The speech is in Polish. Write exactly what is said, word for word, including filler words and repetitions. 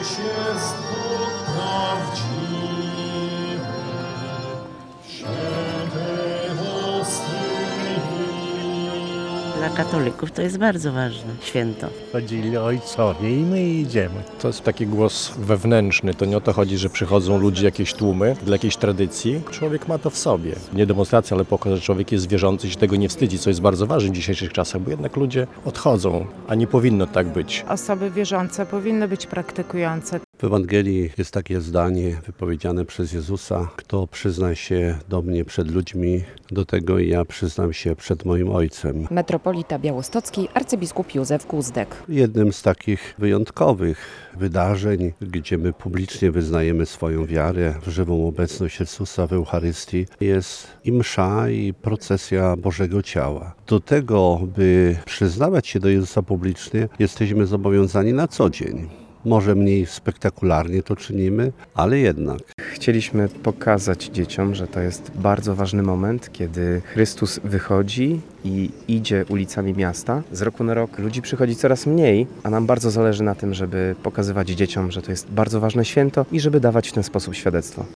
jest Bóg prawdziwy, świętego styli. Dla katolików to jest bardzo ważne święto. Chodzili ojcowie i my idziemy. To jest taki głos wewnętrzny. To nie o to chodzi, że przychodzą ludzie, jakieś tłumy dla jakiejś tradycji. Człowiek ma to w sobie. Nie demonstracja, ale pokaz, że człowiek jest wierzący i się tego nie wstydzi, co jest bardzo ważne w dzisiejszych czasach, bo jednak ludzie odchodzą, a nie powinno tak być. Osoby wierzące powinny być praktykujące. W Ewangelii jest takie zdanie wypowiedziane przez Jezusa: kto przyzna się do mnie przed ludźmi, do tego i ja przyznam się przed moim Ojcem. Metropolita białostocki arcybiskup Józef Guzdek. Jednym z takich wyjątkowych wydarzeń, gdzie my publicznie wyznajemy swoją wiarę w żywą obecność Jezusa w Eucharystii, jest i msza, i procesja Bożego Ciała. Do tego, by przyznawać się do Jezusa publicznie, jesteśmy zobowiązani na co dzień. Może mniej spektakularnie to czynimy, ale jednak. Chcieliśmy pokazać dzieciom, że to jest bardzo ważny moment, kiedy Chrystus wychodzi i idzie ulicami miasta. Z roku na rok ludzi przychodzi coraz mniej, a nam bardzo zależy na tym, żeby pokazywać dzieciom, że to jest bardzo ważne święto i żeby dawać w ten sposób świadectwo.